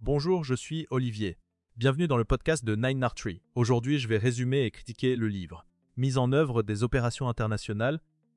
Bonjour, je suis Olivier. Bienvenue dans le podcast de Nine Artery. Aujourd'hui, je vais résumer et critiquer le livre Mise en œuvre des opérations internationales.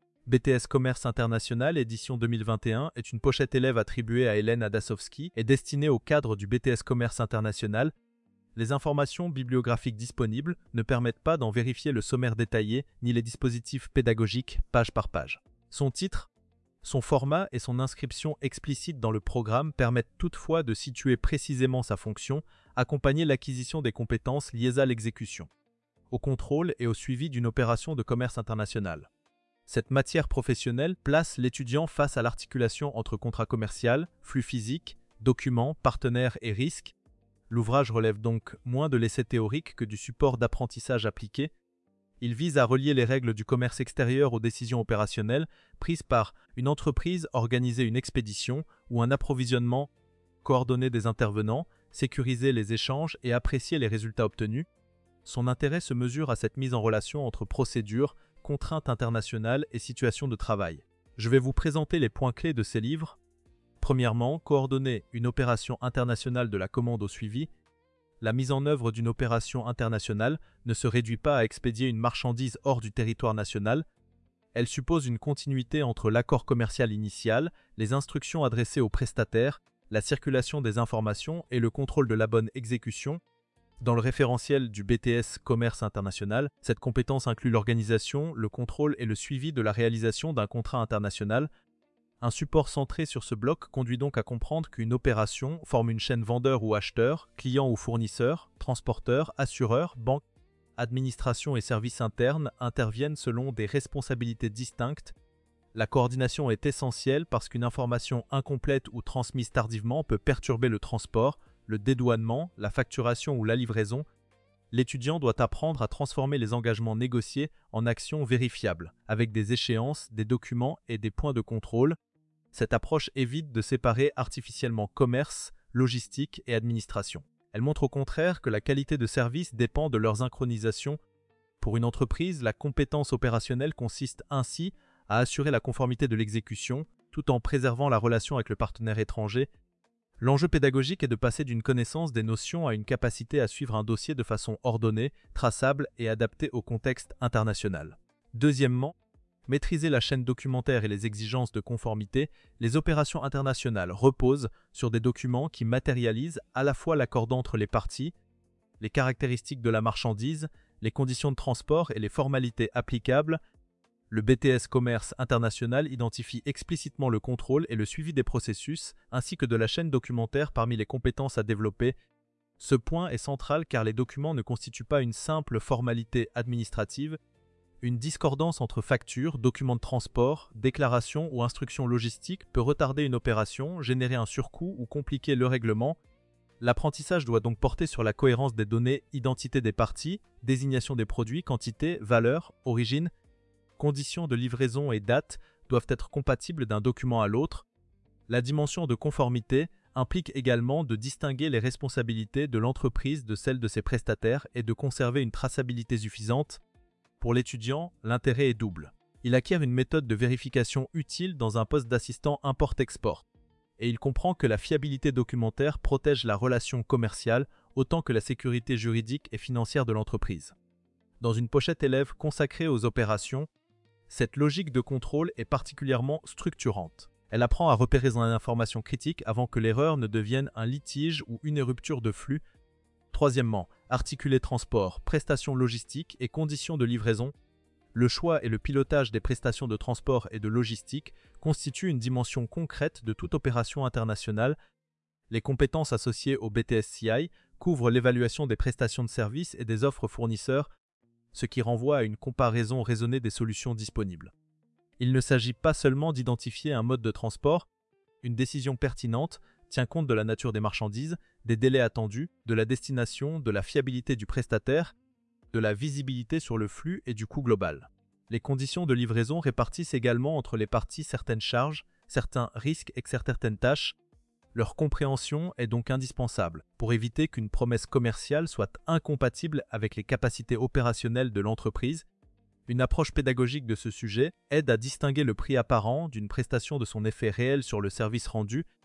BTS Commerce International, édition 2021, est une pochette élève attribuée à Hélène Adasowski et destinée au cadre du BTS Commerce International. Les informations bibliographiques disponibles ne permettent pas d'en vérifier le sommaire détaillé ni les dispositifs pédagogiques page par page. Son titre, son format et son inscription explicite dans le programme permettent toutefois de situer précisément sa fonction, accompagner l'acquisition des compétences liées à l'exécution, au contrôle et au suivi d'une opération de commerce international. Cette matière professionnelle place l'étudiant face à l'articulation entre contrat commercial, flux physique, documents, partenaires et risques. L'ouvrage relève donc moins de l'essai théorique que du support d'apprentissage appliqué. Il vise à relier les règles du commerce extérieur aux décisions opérationnelles prises par une entreprise, organiser une expédition ou un approvisionnement, coordonner des intervenants, sécuriser les échanges et apprécier les résultats obtenus. Son intérêt se mesure à cette mise en relation entre procédures, contraintes internationales et situations de travail. Je vais vous présenter les points clés de ces livres. Premièrement, coordonner une opération internationale de la commande au suivi. La mise en œuvre d'une opération internationale ne se réduit pas à expédier une marchandise hors du territoire national. Elle suppose une continuité entre l'accord commercial initial, les instructions adressées aux prestataires, la circulation des informations et le contrôle de la bonne exécution. Dans le référentiel du BTS Commerce International, cette compétence inclut l'organisation, le contrôle et le suivi de la réalisation d'un contrat international. Un support centré sur ce bloc conduit donc à comprendre qu'une opération forme une chaîne vendeur ou acheteur, client ou fournisseur, transporteur, assureur, banque, administration et services internes interviennent selon des responsabilités distinctes. La coordination est essentielle parce qu'une information incomplète ou transmise tardivement peut perturber le transport, le dédouanement, la facturation ou la livraison. L'étudiant doit apprendre à transformer les engagements négociés en actions vérifiables, avec des échéances, des documents et des points de contrôle. Cette approche évite de séparer artificiellement commerce, logistique et administration. Elle montre au contraire que la qualité de service dépend de leur synchronisation. Pour une entreprise, la compétence opérationnelle consiste ainsi à assurer la conformité de l'exécution, tout en préservant la relation avec le partenaire étranger. L'enjeu pédagogique est de passer d'une connaissance des notions à une capacité à suivre un dossier de façon ordonnée, traçable et adaptée au contexte international. Deuxièmement, maîtriser la chaîne documentaire et les exigences de conformité. Les opérations internationales reposent sur des documents qui matérialisent à la fois l'accord entre les parties, les caractéristiques de la marchandise, les conditions de transport et les formalités applicables. Le BTS Commerce International identifie explicitement le contrôle et le suivi des processus, ainsi que de la chaîne documentaire parmi les compétences à développer. Ce point est central car les documents ne constituent pas une simple formalité administrative. Une discordance entre factures, documents de transport, déclarations ou instructions logistiques peut retarder une opération, générer un surcoût ou compliquer le règlement. L'apprentissage doit donc porter sur la cohérence des données, identité des parties, désignation des produits, quantité, valeur, origine. Conditions de livraison et date doivent être compatibles d'un document à l'autre. La dimension de conformité implique également de distinguer les responsabilités de l'entreprise de celles de ses prestataires et de conserver une traçabilité suffisante. Pour l'étudiant, l'intérêt est double. Il acquiert une méthode de vérification utile dans un poste d'assistant import-export. Et il comprend que la fiabilité documentaire protège la relation commerciale autant que la sécurité juridique et financière de l'entreprise. Dans une pochette élève consacrée aux opérations, cette logique de contrôle est particulièrement structurante. Elle apprend à repérer une information critique avant que l'erreur ne devienne un litige ou une rupture de flux. Troisièmement, articuler transport, prestations logistiques et conditions de livraison. Le choix et le pilotage des prestations de transport et de logistique constituent une dimension concrète de toute opération internationale. Les compétences associées au BTS-CI couvrent l'évaluation des prestations de services et des offres fournisseurs, ce qui renvoie à une comparaison raisonnée des solutions disponibles. Il ne s'agit pas seulement d'identifier un mode de transport. Une décision pertinente tient compte de la nature des marchandises, des délais attendus, de la destination, de la fiabilité du prestataire, de la visibilité sur le flux et du coût global. Les conditions de livraison répartissent également entre les parties certaines charges, certains risques et certaines tâches. Leur compréhension est donc indispensable pour éviter qu'une promesse commerciale soit incompatible avec les capacités opérationnelles de l'entreprise. Une approche pédagogique de ce sujet aide à distinguer le prix apparent d'une prestation de son effet réel sur le service rendu.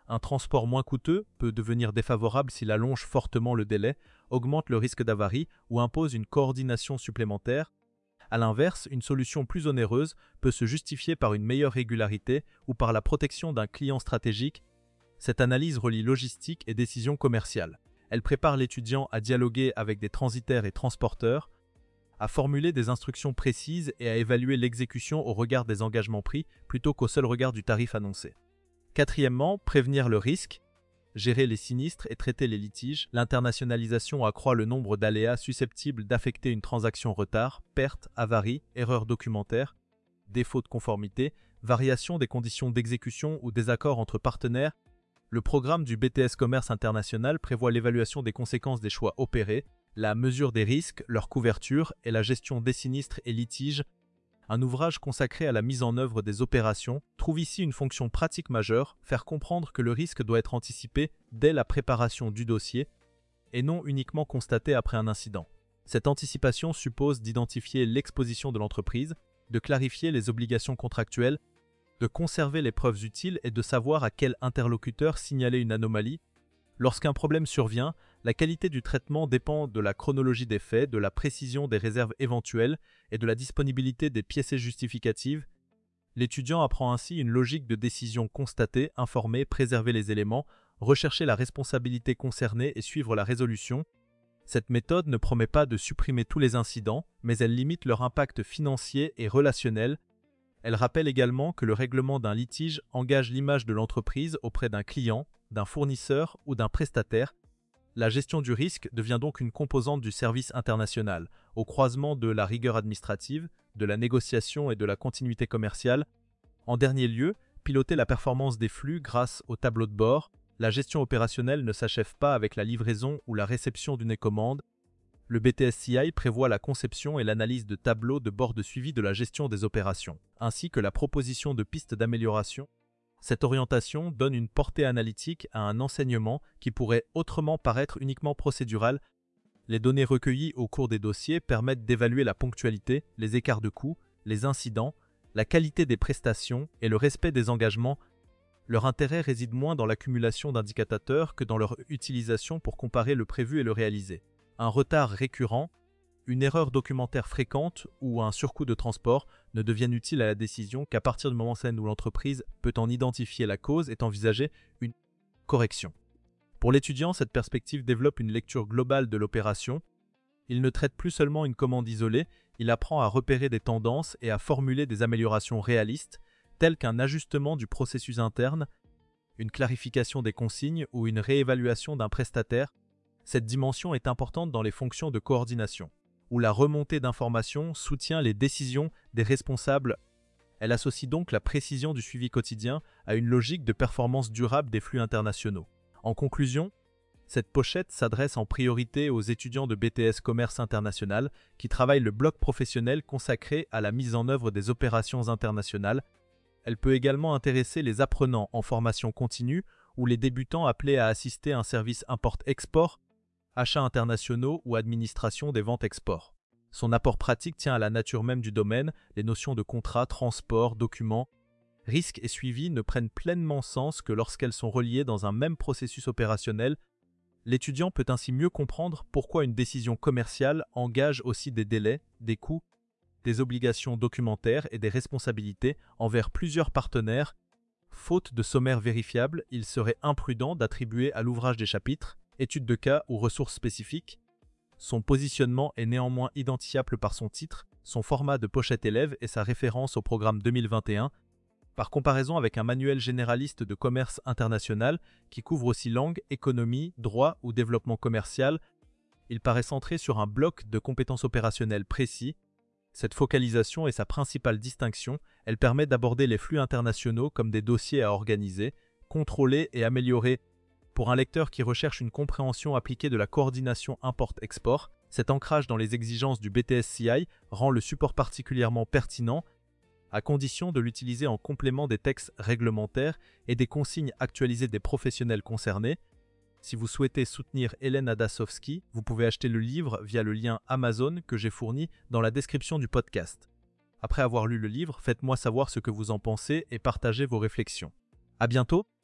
Un transport moins coûteux peut devenir défavorable s'il allonge fortement le délai, augmente le risque d'avarie ou impose une coordination supplémentaire. A l'inverse, une solution plus onéreuse peut se justifier par une meilleure régularité ou par la protection d'un client stratégique. Cette analyse relie logistique et décision commerciale. Elle prépare l'étudiant à dialoguer avec des transitaires et transporteurs, à formuler des instructions précises et à évaluer l'exécution au regard des engagements pris plutôt qu'au seul regard du tarif annoncé. Quatrièmement, prévenir le risque, gérer les sinistres et traiter les litiges. L'internationalisation accroît le nombre d'aléas susceptibles d'affecter une transaction: retard, perte, avarie, erreur documentaire, défaut de conformité, variation des conditions d'exécution ou désaccord entre partenaires. Le programme du BTS Commerce International prévoit l'évaluation des conséquences des choix opérés, la mesure des risques, leur couverture et la gestion des sinistres et litiges. Un ouvrage consacré à la mise en œuvre des opérations trouve ici une fonction pratique majeure, faire comprendre que le risque doit être anticipé dès la préparation du dossier et non uniquement constaté après un incident. Cette anticipation suppose d'identifier l'exposition de l'entreprise, de clarifier les obligations contractuelles, de conserver les preuves utiles et de savoir à quel interlocuteur signaler une anomalie. Lorsqu'un problème survient, la qualité du traitement dépend de la chronologie des faits, de la précision des réserves éventuelles et de la disponibilité des pièces justificatives. L'étudiant apprend ainsi une logique de décision: constater, informer, préserver les éléments, rechercher la responsabilité concernée et suivre la résolution. Cette méthode ne promet pas de supprimer tous les incidents, mais elle limite leur impact financier et relationnel. Elle rappelle également que le règlement d'un litige engage l'image de l'entreprise auprès d'un client, d'un fournisseur ou d'un prestataire. La gestion du risque devient donc une composante du service international, au croisement de la rigueur administrative, de la négociation et de la continuité commerciale. En dernier lieu, piloter la performance des flux grâce au tableau de bord. La gestion opérationnelle ne s'achève pas avec la livraison ou la réception d'une commande. Le BTS-CI prévoit la conception et l'analyse de tableaux de bord de suivi de la gestion des opérations, ainsi que la proposition de pistes d'amélioration. Cette orientation donne une portée analytique à un enseignement qui pourrait autrement paraître uniquement procédural. Les données recueillies au cours des dossiers permettent d'évaluer la ponctualité, les écarts de coûts, les incidents, la qualité des prestations et le respect des engagements. Leur intérêt réside moins dans l'accumulation d'indicateurs que dans leur utilisation pour comparer le prévu et le réalisé. Un retard récurrent, une erreur documentaire fréquente ou un surcoût de transport ne deviennent utiles à la décision qu'à partir du moment où l'entreprise peut en identifier la cause et envisager une correction. Pour l'étudiant, cette perspective développe une lecture globale de l'opération. Il ne traite plus seulement une commande isolée, il apprend à repérer des tendances et à formuler des améliorations réalistes, telles qu'un ajustement du processus interne, une clarification des consignes ou une réévaluation d'un prestataire. Cette dimension est importante dans les fonctions de coordination, où la remontée d'informations soutient les décisions des responsables. Elle associe donc la précision du suivi quotidien à une logique de performance durable des flux internationaux. En conclusion, cette pochette s'adresse en priorité aux étudiants de BTS Commerce International qui travaillent le bloc professionnel consacré à la mise en œuvre des opérations internationales. Elle peut également intéresser les apprenants en formation continue ou les débutants appelés à assister à un service import-export, achats internationaux ou administration des ventes export. Son apport pratique tient à la nature même du domaine, les notions de contrat, transport, documents, risques et suivi ne prennent pleinement sens que lorsqu'elles sont reliées dans un même processus opérationnel. L'étudiant peut ainsi mieux comprendre pourquoi une décision commerciale engage aussi des délais, des coûts, des obligations documentaires et des responsabilités envers plusieurs partenaires. Faute de sommaire vérifiable, il serait imprudent d'attribuer à l'ouvrage des chapitres études de cas ou ressources spécifiques. Son positionnement est néanmoins identifiable par son titre, son format de pochette élève et sa référence au programme 2021, par comparaison avec un manuel généraliste de commerce international qui couvre aussi langue, économie, droit ou développement commercial. Il paraît centré sur un bloc de compétences opérationnelles précis. Cette focalisation est sa principale distinction. Elle permet d'aborder les flux internationaux comme des dossiers à organiser, contrôler et améliorer. Pour un lecteur qui recherche une compréhension appliquée de la coordination import-export, cet ancrage dans les exigences du BTS-CI rend le support particulièrement pertinent, à condition de l'utiliser en complément des textes réglementaires et des consignes actualisées des professionnels concernés. Si vous souhaitez soutenir Hélène Adasowski, vous pouvez acheter le livre via le lien Amazon que j'ai fourni dans la description du podcast. Après avoir lu le livre, faites-moi savoir ce que vous en pensez et partagez vos réflexions. À bientôt!